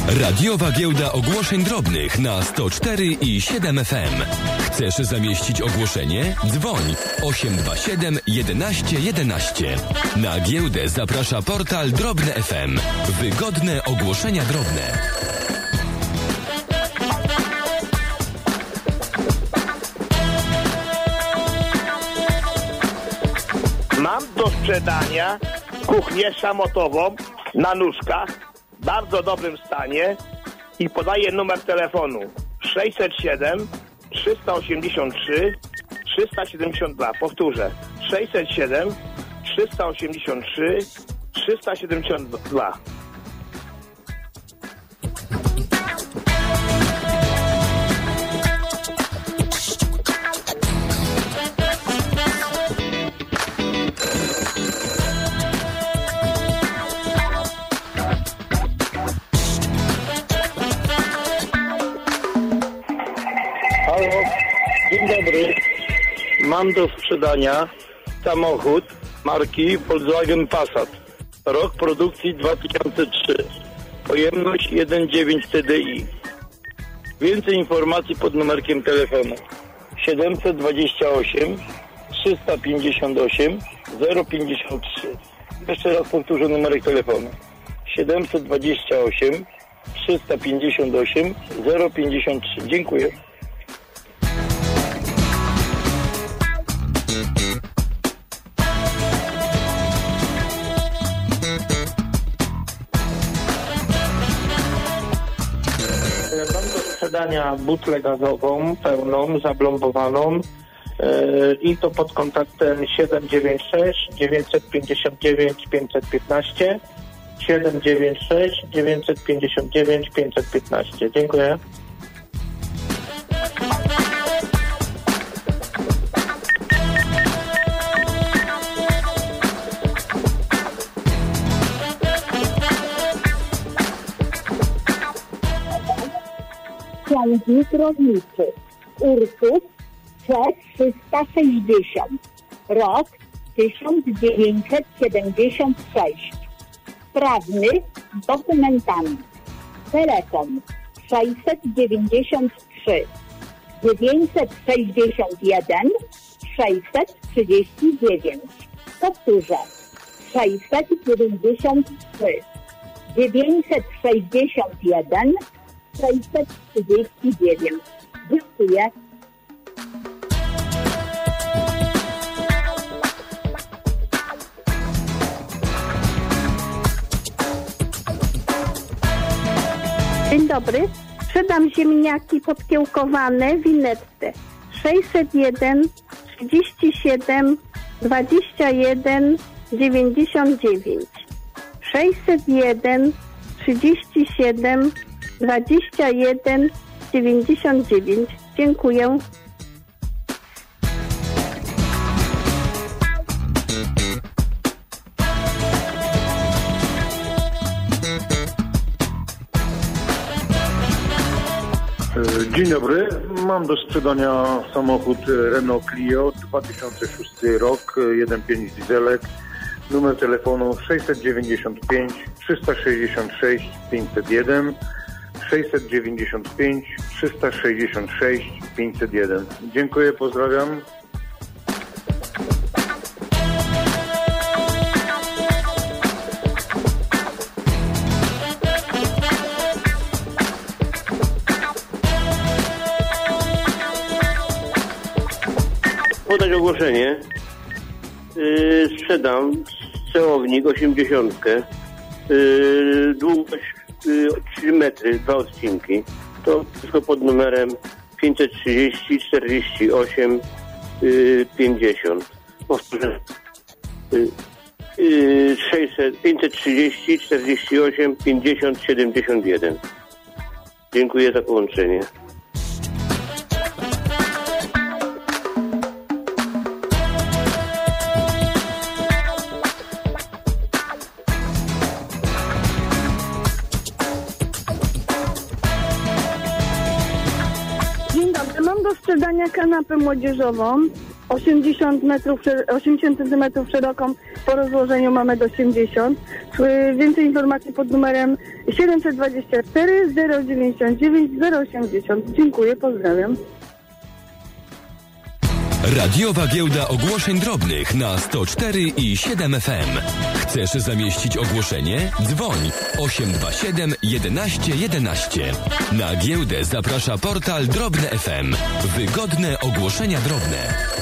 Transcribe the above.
Radiowa Giełda Ogłoszeń Drobnych na 104 i 7 FM. Chcesz zamieścić ogłoszenie? Dzwoń 827 11 11. Na giełdę zaprasza portal Drobne FM. Wygodne ogłoszenia drobne. Mam do sprzedania kuchnię szamotową na nóżkach w bardzo dobrym stanie i podaję numer telefonu 607 383 372. Powtórzę 607 383 372. Halo, dzień dobry. Mam do sprzedania samochód marki Volkswagen Passat. Rok produkcji 2003. Pojemność 1.9 TDI. Więcej informacji pod numerkiem telefonu 728 358 053. Jeszcze raz powtórzę numerek telefonu 728 358 053. Dziękuję. Mam do sprzedania butlę gazową, pełną, zablombowaną i to pod kontaktem 796 959 515 796 959 515. Dziękuję. Ciągnik rolniczy Ursus C360, rok 1976, sprawny z dokumentami. Telefon 693 961 639. Powtórzę 693 961 639. Dziękuję. Dzień dobry. Sprzedam ziemniaki podkiełkowane Vinette 601 37 21 99 601 37 21 99. Dziękuję. Dzień dobry. Mam do sprzedania samochód Renault Clio 2006 rok, 1.5 dieselek. Numer telefonu 695 366 501 695 366 501. Dziękuję, pozdrawiam. Podać ogłoszenie. Sprzedam celownik 80. Długość 3 metry, 2 odcinki. To wszystko pod numerem 530 48 50. Powtórzę. 530 48 50 71. Dziękuję za połączenie. Dzień dobry. Mam do sprzedania kanapę młodzieżową 80 cm szeroką, po rozłożeniu mamy do 80. Więcej informacji pod numerem 724 099 080. Dziękuję, pozdrawiam. Radiowa Giełda Ogłoszeń Drobnych na 104 i 7 FM. Chcesz zamieścić ogłoszenie? Dzwoń 827 11 11. Na giełdę zaprasza portal Drobne FM. Wygodne ogłoszenia drobne.